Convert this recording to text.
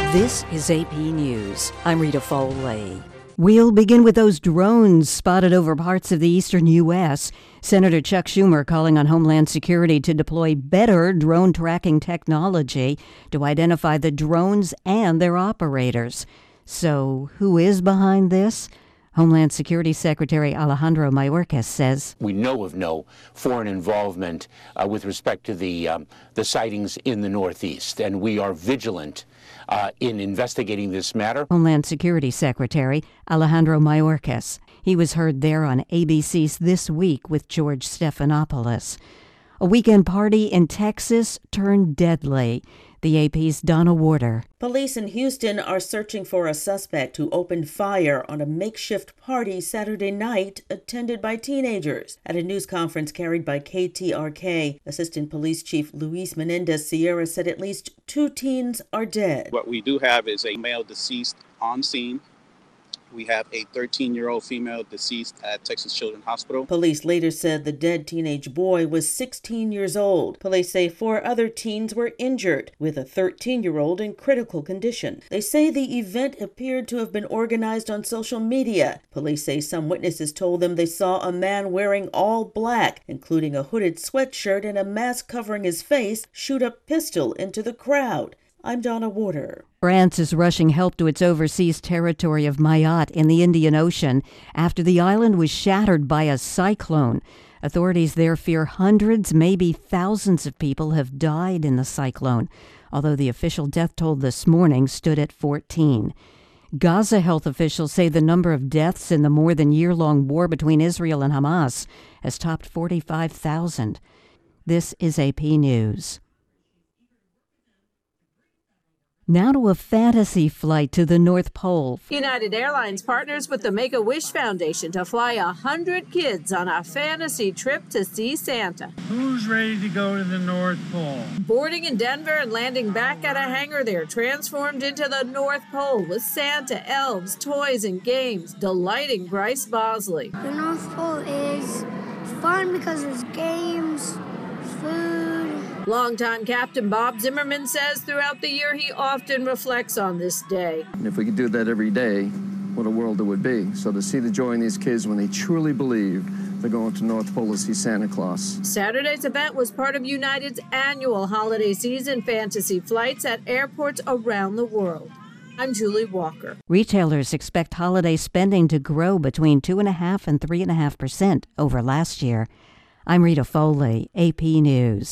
This is AP News. I'm Rita Foley. We'll begin with those drones spotted over parts of the eastern U.S. Senator Chuck Schumer calling on Homeland Security to deploy better drone tracking technology to identify the drones and their operators. So, who is behind this? Homeland Security Secretary Alejandro Mayorkas says, "We know of no foreign involvement with respect to the sightings in the Northeast, and we are vigilant in investigating this matter." Homeland Security Secretary Alejandro Mayorkas. He was heard there on ABC's This Week with George Stephanopoulos. A weekend party in Texas turned deadly. The AP's Donna Warder. Police in Houston are searching for a suspect who opened fire on a makeshift party Saturday night attended by teenagers. At a news conference carried by KTRK, Assistant Police Chief Luis Menendez-Sierra said at least 2 teens are dead. What we do have is a male deceased on scene. We have a 13-year-old female deceased at Texas Children's Hospital. Police later said the dead teenage boy was 16 years old. Police say 4 other teens were injured, with a 13-year-old in critical condition. They say the event appeared to have been organized on social media. Police say some witnesses told them they saw a man wearing all black, including a hooded sweatshirt and a mask covering his face, shoot a pistol into the crowd. I'm Donna Warder. France is rushing help to its overseas territory of Mayotte in the Indian Ocean after the island was shattered by a cyclone. Authorities there fear hundreds, maybe thousands of people have died in the cyclone, although the official death toll this morning stood at 14. Gaza health officials say the number of deaths in the more than year-long war between Israel and Hamas has topped 45,000. This is AP News. Now to a fantasy flight to the North Pole. United Airlines partners with the Make-A-Wish Foundation to fly 100 kids on a fantasy trip to see Santa. Who's ready to go to the North Pole? Boarding in Denver and landing back at a hangar, they're transformed into the North Pole with Santa, elves, toys, and games, delighting Bryce Bosley. The North Pole is fun because there's games, food. Longtime Captain Bob Zimmerman says throughout the year he often reflects on this day. And if we could do that every day, what a world it would be. So to see the joy in these kids when they truly believe they're going to North Pole to see Santa Claus. Saturday's event was part of United's annual holiday season fantasy flights at airports around the world. I'm Julie Walker. Retailers expect holiday spending to grow between 2.5% and 3.5% over last year. I'm Rita Foley, AP News.